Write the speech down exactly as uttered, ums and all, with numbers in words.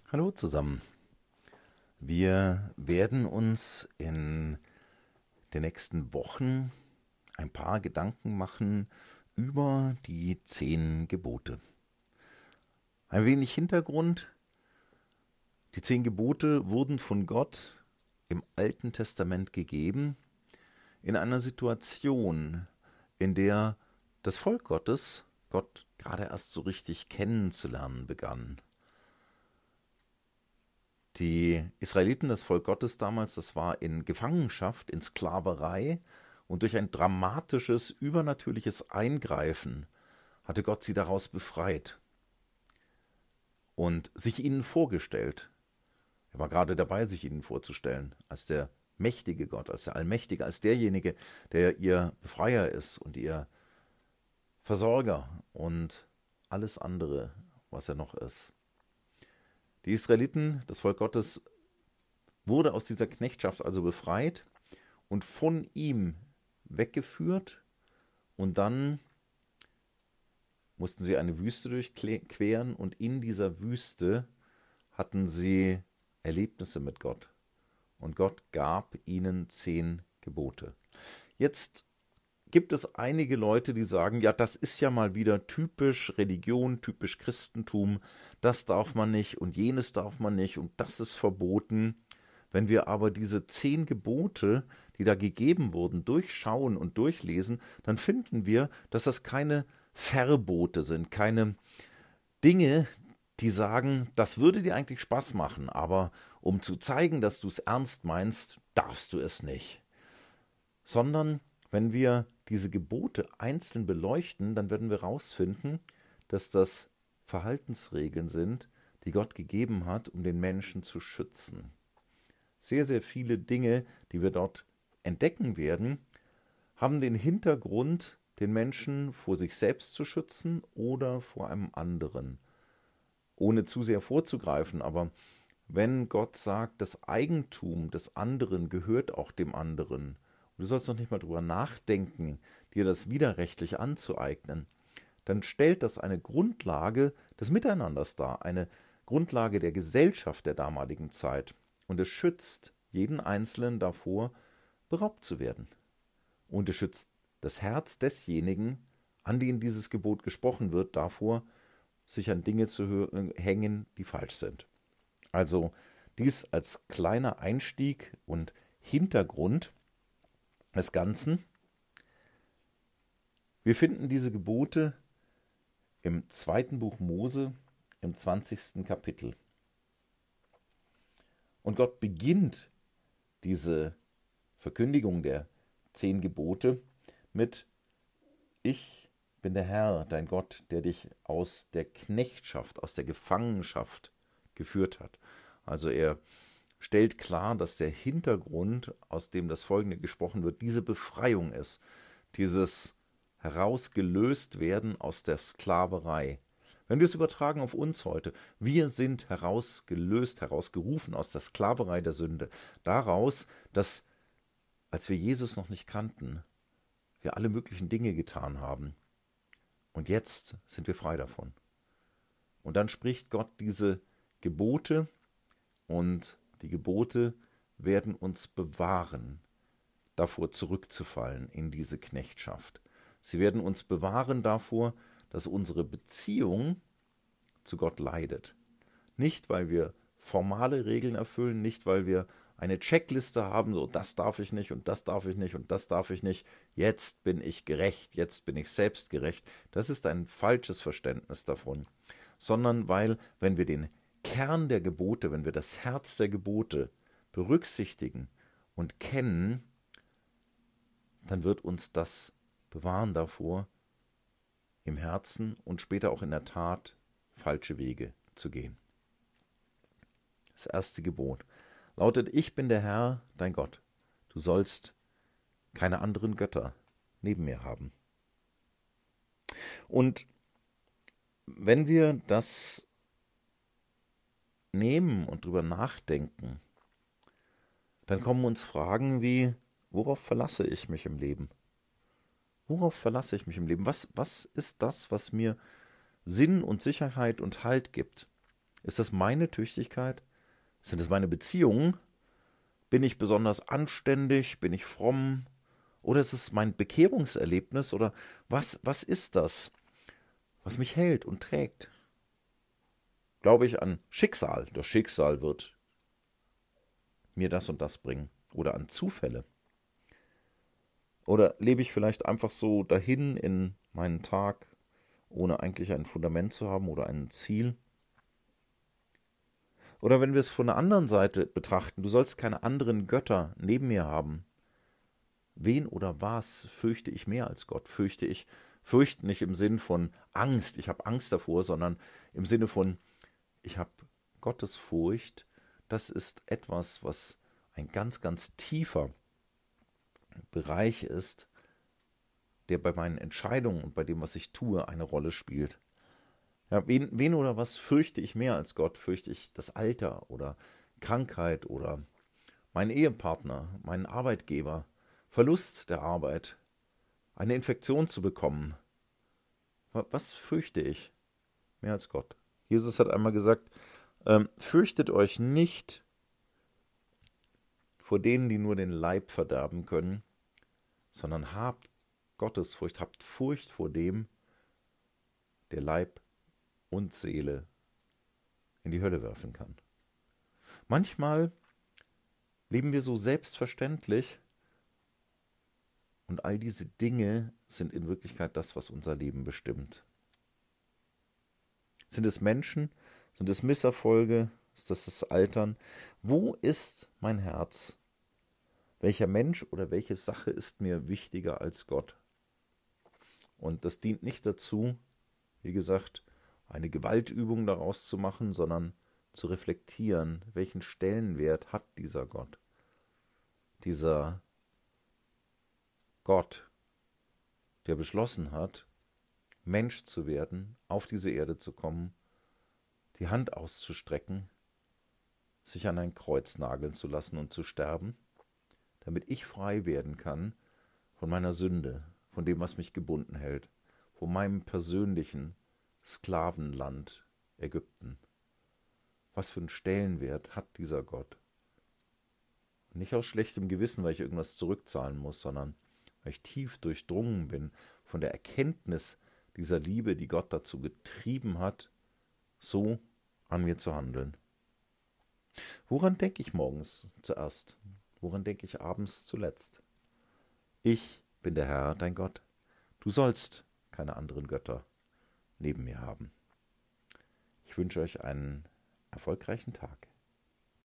Hallo zusammen. Wir werden uns in den nächsten Wochen ein paar Gedanken machen über die zehn Gebote. Ein wenig Hintergrund. Die zehn Gebote wurden von Gott im Alten Testament gegeben, in einer Situation, in der das Volk Gottes Gott gerade erst so richtig kennenzulernen begann. Die Israeliten, das Volk Gottes damals, das war in Gefangenschaft, in Sklaverei, und durch ein dramatisches, übernatürliches Eingreifen hatte Gott sie daraus befreit und sich ihnen vorgestellt. Er war gerade dabei, sich ihnen vorzustellen, als der mächtige Gott, als der Allmächtige, als derjenige, der ihr Befreier ist und ihr Versorger und alles andere, was er noch ist. Die Israeliten, das Volk Gottes, wurde aus dieser Knechtschaft also befreit und von ihm weggeführt, und dann mussten sie eine Wüste durchqueren, und in dieser Wüste hatten sie Erlebnisse mit Gott, und Gott gab ihnen zehn Gebote. Jetzt gibt es einige Leute, die sagen, ja, das ist ja mal wieder typisch Religion, typisch Christentum, das darf man nicht und jenes darf man nicht und das ist verboten. Wenn wir aber diese zehn Gebote, die da gegeben wurden, durchschauen und durchlesen, dann finden wir, dass das keine Verbote sind, keine Dinge, die sagen, das würde dir eigentlich Spaß machen, aber um zu zeigen, dass du es ernst meinst, darfst du es nicht. Sondern wenn wir diese Gebote einzeln beleuchten, dann werden wir herausfinden, dass das Verhaltensregeln sind, die Gott gegeben hat, um den Menschen zu schützen. Sehr, sehr viele Dinge, die wir dort entdecken werden, haben den Hintergrund, den Menschen vor sich selbst zu schützen oder vor einem anderen. Ohne zu sehr vorzugreifen, aber wenn Gott sagt, das Eigentum des anderen gehört auch dem anderen, du sollst noch nicht mal drüber nachdenken, dir das widerrechtlich anzueignen, dann stellt das eine Grundlage des Miteinanders dar, eine Grundlage der Gesellschaft der damaligen Zeit. Und es schützt jeden Einzelnen davor, beraubt zu werden. Und es schützt das Herz desjenigen, an den dieses Gebot gesprochen wird, davor, sich an Dinge zu hängen, die falsch sind. Also dies als kleiner Einstieg und Hintergrund des Ganzen. Wir finden diese Gebote im zweiten Buch Mose, im zwanzigsten Kapitel. Und Gott beginnt diese Verkündigung der zehn Gebote mit: Ich bin der Herr, dein Gott, der dich aus der Knechtschaft, aus der Gefangenschaft geführt hat. Also er stellt klar, dass der Hintergrund, aus dem das Folgende gesprochen wird, diese Befreiung ist, dieses herausgelöst werden aus der Sklaverei. Wenn wir es übertragen auf uns heute, wir sind herausgelöst, herausgerufen aus der Sklaverei der Sünde, daraus, dass, als wir Jesus noch nicht kannten, wir alle möglichen Dinge getan haben. Und jetzt sind wir frei davon. Und dann spricht Gott diese Gebote, und die Gebote werden uns bewahren, davor zurückzufallen in diese Knechtschaft. Sie werden uns bewahren davor, dass unsere Beziehung zu Gott leidet. Nicht, weil wir formale Regeln erfüllen, nicht, weil wir eine Checkliste haben, so das darf ich nicht und das darf ich nicht und das darf ich nicht, jetzt bin ich gerecht, jetzt bin ich selbstgerecht. Das ist ein falsches Verständnis davon. Sondern weil, wenn wir den Kern der Gebote, wenn wir das Herz der Gebote berücksichtigen und kennen, dann wird uns das bewahren davor, im Herzen und später auch in der Tat falsche Wege zu gehen. Das erste Gebot lautet: Ich bin der Herr, dein Gott. Du sollst keine anderen Götter neben mir haben. Und wenn wir das nehmen und drüber nachdenken, dann kommen uns Fragen wie: Worauf verlasse ich mich im Leben? Worauf verlasse ich mich im Leben? Was, was ist das, was mir Sinn und Sicherheit und Halt gibt? Ist das meine Tüchtigkeit? Sind es meine Beziehungen? Bin ich besonders anständig? Bin ich fromm? Oder ist es mein Bekehrungserlebnis? Oder was, was ist das, was mich hält und trägt? Glaube ich an Schicksal? Das Schicksal wird mir das und das bringen. Oder an Zufälle? Oder lebe ich vielleicht einfach so dahin in meinen Tag, ohne eigentlich ein Fundament zu haben oder ein Ziel? Oder wenn wir es von der anderen Seite betrachten, du sollst keine anderen Götter neben mir haben. Wen oder was fürchte ich mehr als Gott? Fürchte ich, fürchten nicht im Sinn von Angst, ich habe Angst davor, sondern im Sinne von, ich habe Gottesfurcht. Das ist etwas, was ein ganz, ganz tiefer Bereich ist, der bei meinen Entscheidungen und bei dem, was ich tue, eine Rolle spielt. Ja, wen, wen oder was fürchte ich mehr als Gott? Fürchte ich das Alter oder Krankheit oder meinen Ehepartner, meinen Arbeitgeber, Verlust der Arbeit, eine Infektion zu bekommen? Was fürchte ich mehr als Gott? Jesus hat einmal gesagt, ähm, fürchtet euch nicht vor denen, die nur den Leib verderben können, sondern habt Gottesfurcht, habt Furcht vor dem, der Leib und Seele in die Hölle werfen kann. Manchmal leben wir so selbstverständlich und all diese Dinge sind in Wirklichkeit das, was unser Leben bestimmt. Sind es Menschen? Sind es Misserfolge? Ist das das Altern? Wo ist mein Herz? Welcher Mensch oder welche Sache ist mir wichtiger als Gott? Und das dient nicht dazu, wie gesagt, eine Gewaltübung daraus zu machen, sondern zu reflektieren, welchen Stellenwert hat dieser Gott? Dieser Gott, der beschlossen hat, Mensch zu werden, auf diese Erde zu kommen, die Hand auszustrecken, sich an ein Kreuz nageln zu lassen und zu sterben, damit ich frei werden kann von meiner Sünde, von dem, was mich gebunden hält, von meinem persönlichen Sklavenland Ägypten. Was für einen Stellenwert hat dieser Gott? Nicht aus schlechtem Gewissen, weil ich irgendwas zurückzahlen muss, sondern weil ich tief durchdrungen bin von der Erkenntnis dieser Liebe, die Gott dazu getrieben hat, so an mir zu handeln. Woran denke ich morgens zuerst? Woran denke ich abends zuletzt? Ich bin der Herr, dein Gott. Du sollst keine anderen Götter neben mir haben. Ich wünsche euch einen erfolgreichen Tag.